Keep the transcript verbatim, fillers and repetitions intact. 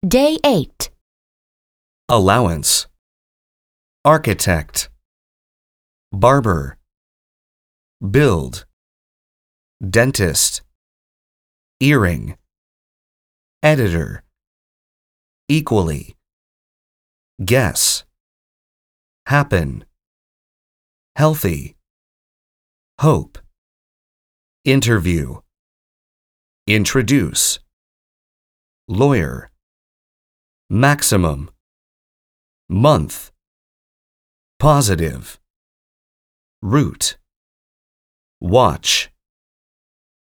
Day eight. Allowance. Architect. Barber. Build. Dentist. Earring. Editor. Equally. Guess. Happen. Healthy. Hope. Interview. Introduce. Lawyer. Maximum. Month. Positive. Route. Watch.